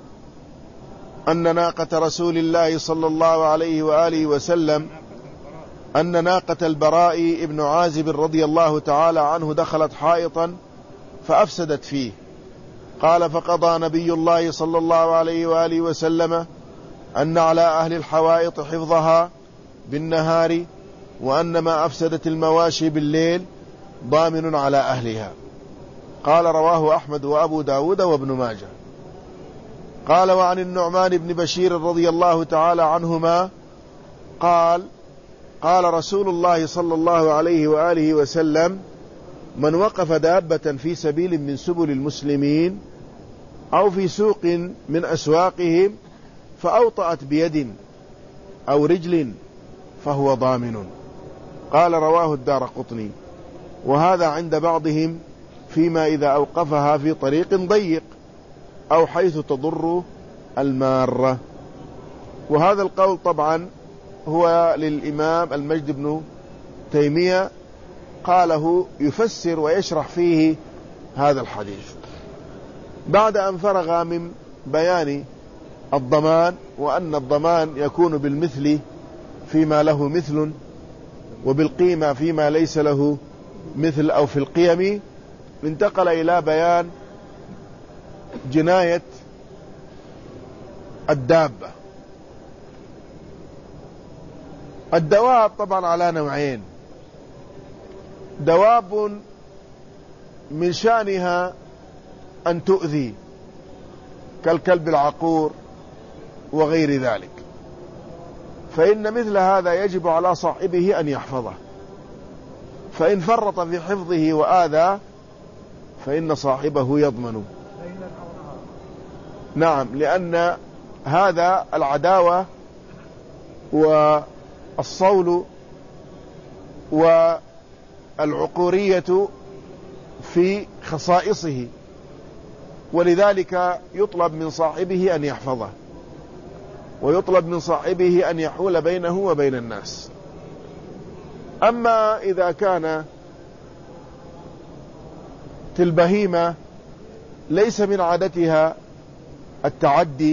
أن ناقة رسول الله صلى الله عليه وآله وسلم أن ناقة البراء ابن عازب رضي الله تعالى عنه دخلت حائطا فأفسدت فيه. قال: فقضى نبي الله صلى الله عليه وآله وسلم أن على أهل الحوائط حفظها بالنهار، وأن ما أفسدت المواشي بالليل ضامن على أهلها. قال: رواه أحمد وأبو داود وابن ماجه. قال: وعن النعمان بن بشير رضي الله تعالى عنهما قال: قال رسول الله صلى الله عليه وآله وسلم: من وقف دابة في سبيل من سبل المسلمين أو في سوق من أسواقهم فأوطأت بيد أو رجل فهو ضامن. قال: رواه الدارقطني. وهذا عند بعضهم فيما إذا أوقفها في طريق ضيق أو حيث تضر المارة. وهذا القول طبعا هو للإمام المجد بن تيمية، قاله يفسر ويشرح فيه هذا الحديث بعد أن فرغ من بيان الضمان، وأن الضمان يكون بالمثل فيما له مثل، وبالقيمة فيما ليس له مثل أو في القيم. انتقل إلى بيان جناية الدابة. الدواب طبعا على نوعين: دواب من شأنها أن تؤذي كالكلب العقور وغير ذلك، فإن مثل هذا يجب على صاحبه أن يحفظه، فإن فرط في حفظه وآذى فإن صاحبه يضمن. نعم، لأن هذا العداوة والصول والعقورية في خصائصه، ولذلك يطلب من صاحبه أن يحفظه، ويطلب من صاحبه أن يحول بينه وبين الناس. أما إذا كان البهيمة ليس من عادتها التعدي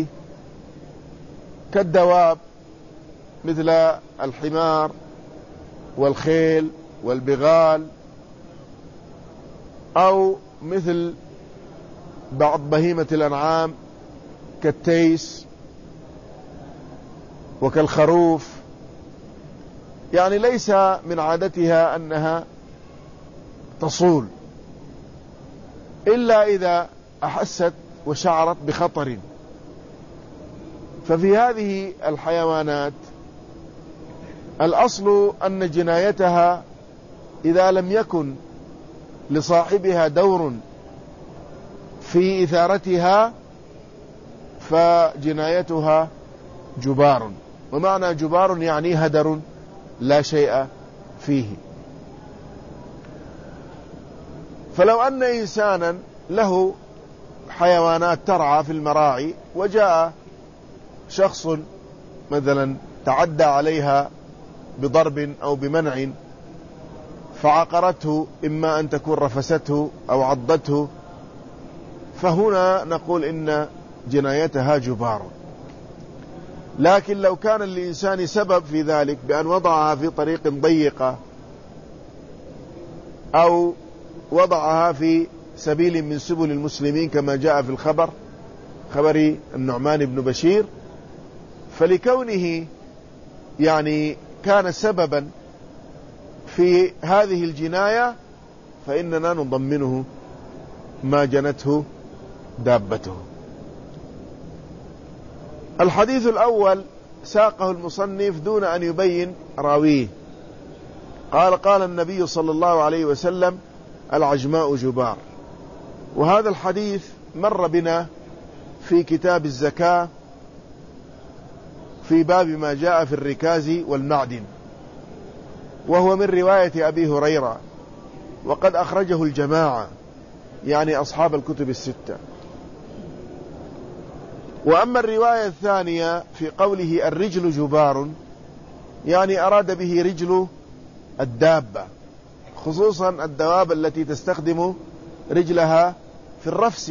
كالدواب مثل الحمار والخيل والبغال، أو مثل بعض بهيمة الأنعام كالتيس وكالخروف، يعني ليس من عادتها أنها تصول إلا إذا أحست وشعرت بخطر. ففي هذه الحيوانات الأصل أن جنايتها إذا لم يكن لصاحبها دور في إثارتها فجنايتها جبار. ومعنى جبار يعني هدر لا شيء فيه. فلو أن إنسانا له حيوانات ترعى في المراعي وجاء شخص مثلا تعدى عليها بضرب أو بمنع فعقرته، إما أن تكون رفسته أو عضته، فهنا نقول إن جنايتها جبار. لكن لو كان للإنسان سبب في ذلك بأن وضعها في طريق ضيقة أو وضعها في سبيل من سبل المسلمين كما جاء في الخبر خبر النعمان بن بشير، فلكونه يعني كان سببا في هذه الجناية فإننا نضمنه ما جنته دابته. الحديث الأول ساقه المصنف دون أن يبين راويه. قال قال النبي صلى الله عليه وسلم العجماء جبار. وهذا الحديث مر بنا في كتاب الزكاة في باب ما جاء في الركاز والمعدن، وهو من رواية أبي هريرة، وقد أخرجه الجماعة يعني أصحاب الكتب الستة. وأما الرواية الثانية في قوله الرجل جبار يعني أراد به رجل الدابة، خصوصا الدواب التي تستخدم رجلها في الرفس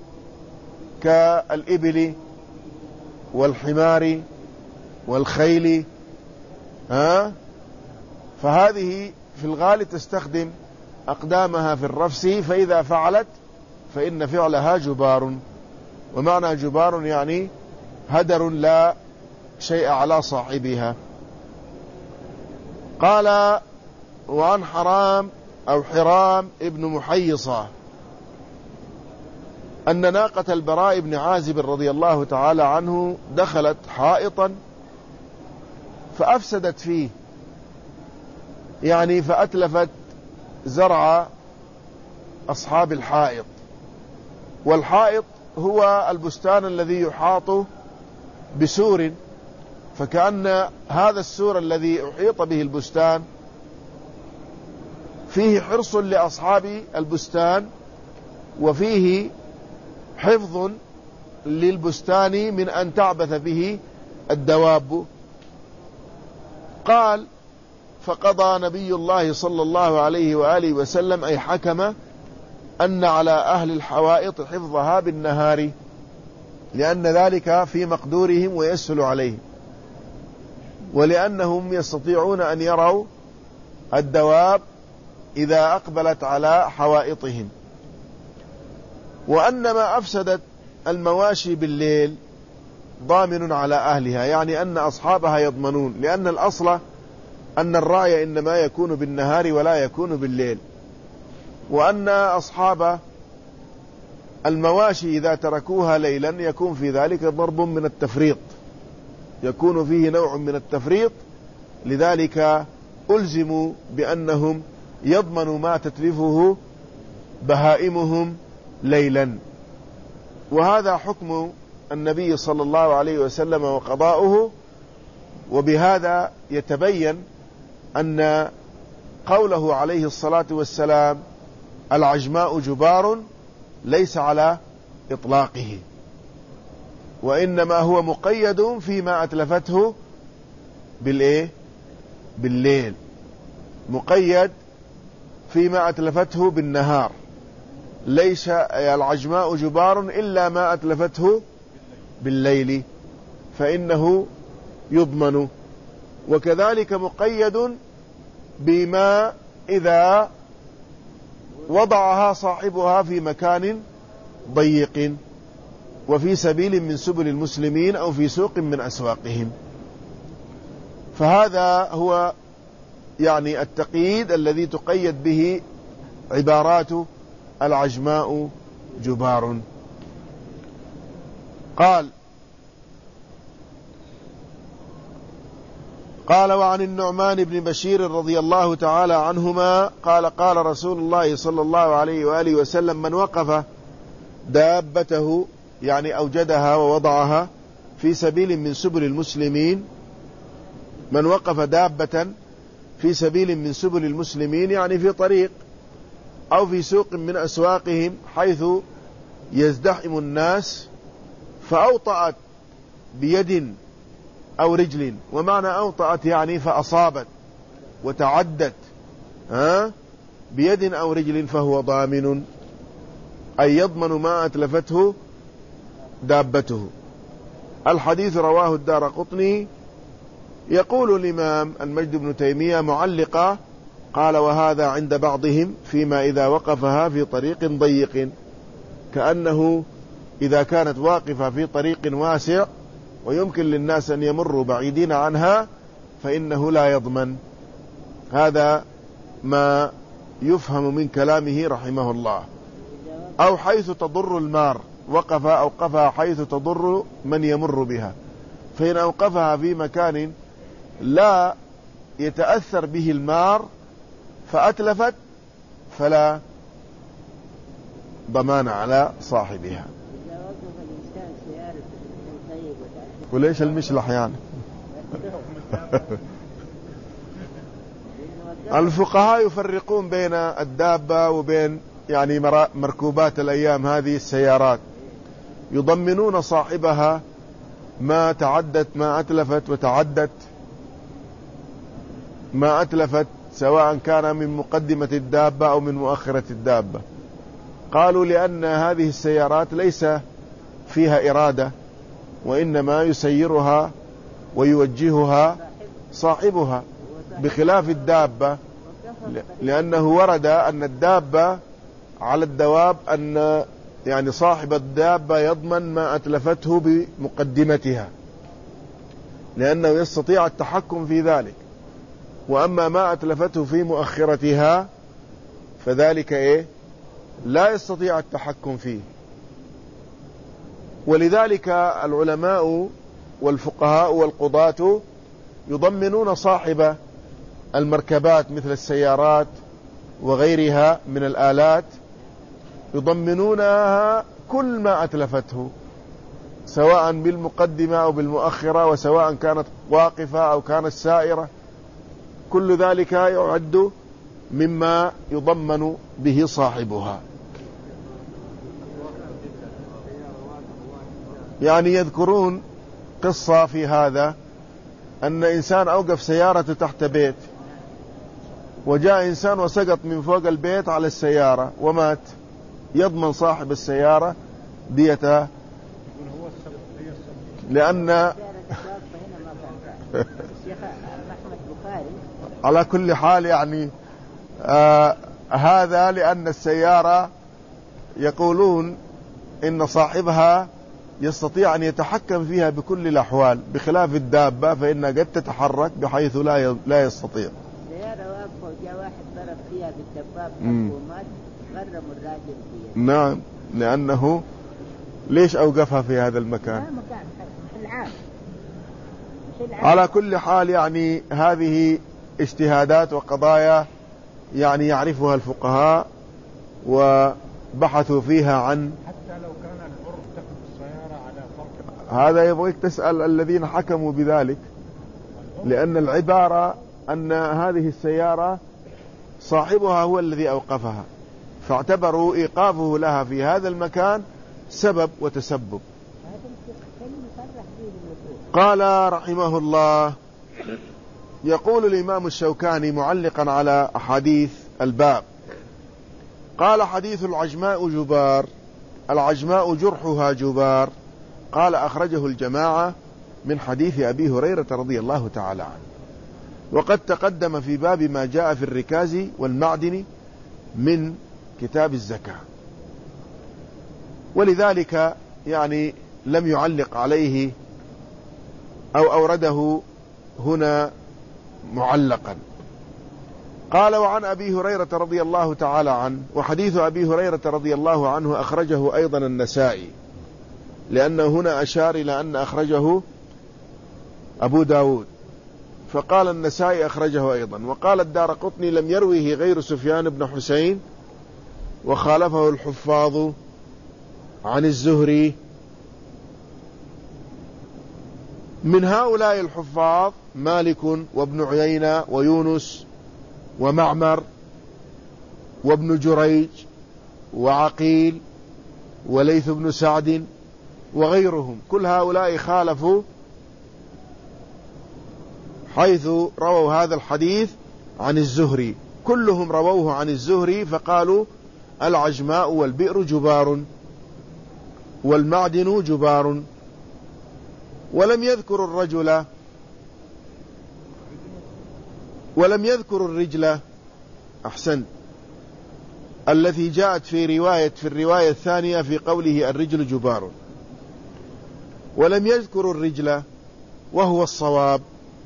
كالإبل والحمار والخيل، ها فهذه في الغالب تستخدم أقدامها في الرفس، فإذا فعلت فإن فعلها جبار. ومعنى جبار يعني هدر لا شيء على صاحبها. قال وعن حرام أو حرام ابن محيصة أن ناقة البراء بن عازب رضي الله تعالى عنه دخلت حائطا فأفسدت فيه، يعني فأتلفت زرع أصحاب الحائط. والحائط هو البستان الذي يحاط بسور، فكأن هذا السور الذي أحيط به البستان فيه حرص لأصحاب البستان، وفيه حفظ للبستان من أن تعبث به الدواب. قال فقضى نبي الله صلى الله عليه وآله وسلم أي حكم أن على أهل الحوائط حفظها بالنهار، لأن ذلك في مقدورهم ويسهل عليهم، ولأنهم يستطيعون أن يروا الدواب إذا أقبلت على حوائطهم. وأن ما أفسدت المواشي بالليل ضامن على أهلها، يعني أن أصحابها يضمنون، لأن الأصل أن الرعي إنما يكون بالنهار ولا يكون بالليل. وأن أصحاب المواشي إذا تركوها ليلا يكون في ذلك ضرب من التفريط، يكون فيه نوع من التفريط، لذلك ألزموا بأنهم يضمنوا ما تتلفه بهائمهم ليلا. وهذا حكم النبي صلى الله عليه وسلم وقضاؤه. وبهذا يتبين أن قوله عليه الصلاة والسلام العجماء جبار ليس على إطلاقه، وإنما هو مقيد فيما أتلفته بالإيه؟ بالليل، مقيد فيما أتلفته بالنهار. ليس العجماء جبار إلا ما أتلفته بالليل فإنه يضمن. وكذلك مقيد بما إذا وضعها صاحبها في مكان ضيق وفي سبيل من سبل المسلمين أو في سوق من أسواقهم. فهذا هو يعني التقييد الذي تقيد به عبارات العجماء جبار. قال قال وعن النعمان بن بشير رضي الله تعالى عنهما قال قال رسول الله صلى الله عليه وآله وسلم من وقف دابته يعني أوجدها ووضعها في سبيل من سبل المسلمين، من وقف دابة في سبيل من سبل المسلمين يعني في طريق أو في سوق من أسواقهم حيث يزدحم الناس، فأوطأت بيد أو رجل، ومعنى أوطأت يعني فأصابت وتعدت ها بيد أو رجل فهو ضامن، أي يضمن ما أتلفته دابته. الحديث رواه الدارقطني. يقول الإمام المجد بن تيمية معلقة قال: وهذا عند بعضهم فيما إذا وقفها في طريق ضيق، كأنه إذا كانت واقفة في طريق واسع ويمكن للناس أن يمروا بعيدين عنها فإنه لا يضمن. هذا ما يفهم من كلامه رحمه الله. أو حيث تضر المار، وقف أوقفها حيث تضر من يمر بها، فإن أوقفها في مكان لا يتأثر به المار فأتلفت فلا ضمان على صاحبها. وليش المشلح يعني؟ الفقهاء يفرقون بين الدابة وبين يعني مركوبات الأيام هذه السيارات، يضمنون صاحبها ما تعدت ما أتلفت وتعدت ما أتلفت، سواء كان من مقدمة الدابة أو من مؤخرة الدابة. قالوا لأن هذه السيارات ليس فيها إرادة، وإنما يسيرها ويوجهها صاحبها، بخلاف الدابة، لأنه ورد أن الدابة على الدواب أن يعني صاحب الدابة يضمن ما أتلفته بمقدمتها، لأنه يستطيع التحكم في ذلك. وأما ما أتلفته في مؤخرتها فذلك إيه؟ لا يستطيع التحكم فيه. ولذلك العلماء والفقهاء والقضاة يضمنون صاحب المركبات مثل السيارات وغيرها من الآلات، يضمنونها كل ما أتلفته، سواء بالمقدمة أو بالمؤخرة، وسواء كانت واقفة أو كانت سائرة، كل ذلك يعد مما يضمن به صاحبها. يعني يذكرون قصة في هذا، أن إنسان أوقف سيارته تحت بيت، وجاء إنسان وسقط من فوق البيت على السيارة ومات، يضمن صاحب السيارة ديته، لأن على كل حال يعني آه هذا لأن السيارة يقولون إن صاحبها يستطيع أن يتحكم فيها بكل الأحوال، بخلاف الدابة فإنها قد تتحرك بحيث لا لا يستطيع. سيارة واقفة وجاء واحد ضرب فيها بالدباب ومات، غرم الراجل فيها. نعم، لأنه ليش أوقفها في هذا المكان؟ لا مكان العام. على كل حال يعني هذه اجتهادات وقضايا يعني يعرفها الفقهاء وبحثوا فيها عن، حتى لو كان العرف تقف السيارة على فرق، هذا يبغيك تسأل الذين حكموا بذلك، لأن العبارة أن هذه السيارة صاحبها هو الذي أوقفها، فاعتبروا إيقافه لها في هذا المكان سبب وتسبب. قال رحمه الله: يقول الإمام الشوكاني معلقا على أحاديث الباب، قال: حديث العجماء جبار، العجماء جرحها جبار. قال: أخرجه الجماعة من حديث أبي هريرة رضي الله تعالى عنه، وقد تقدم في باب ما جاء في الركاز والمعدن من كتاب الزكاة، ولذلك يعني لم يعلق عليه أو أورده هنا معلقا. قال: وعن أبي هريرة رضي الله تعالى عنه، وحديث أبي هريرة رضي الله عنه أخرجه أيضا النسائي، لأنه هنا أشار إلى أن أخرجه أبو داود، فقال النسائي أخرجه أيضا. وقال الدارقطني: لم يرويه غير سفيان بن حسين، وخالفه الحفاظ عن الزهري. من هؤلاء الحفاظ مالك وابن عيينة ويونس ومعمر وابن جريج وعقيل وليث بن سعد وغيرهم، كل هؤلاء خالفوا حيث رووا هذا الحديث عن الزهري، كلهم رووه عن الزهري، فقالوا: العجماء والبئر جبار والمعدن جبار. ولم يذكر الرجل ولم يذكر الرجل أحسن التي جاءت في رواية في الرواية الثانية في قوله الرجل جبار، ولم يذكر الرجل وهو الصواب.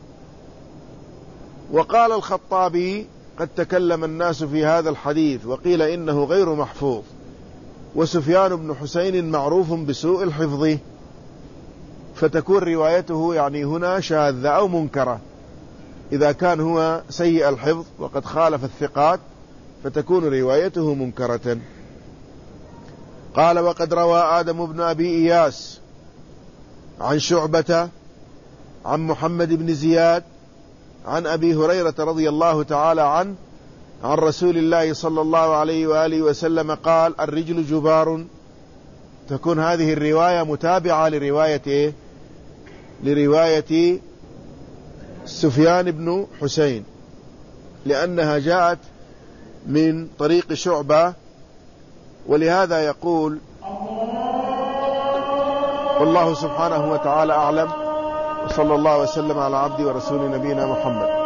وقال الخطابي قد تكلم الناس في هذا الحديث وقيل إنه غير محفوظ، وسفيان بن حسين معروف بسوء الحفظ، فتكون روايته يعني هنا شاذة أو منكرة. إذا كان هو سيء الحفظ وقد خالف الثقات فتكون روايته منكرة. قال وقد روى آدم بن أبي إياس عن شعبة عن محمد بن زياد عن أبي هريرة رضي الله تعالى عنه عن رسول الله صلى الله عليه وآله وسلم قال الرجل جبار. تكون هذه الرواية متابعة لرواية إيه؟ لرواية سفيان بن حسين، لأنها جاءت من طريق شعبة، ولهذا يقول والله سبحانه وتعالى أعلم، وصلى الله وسلم على عبد ورسول نبينا محمد.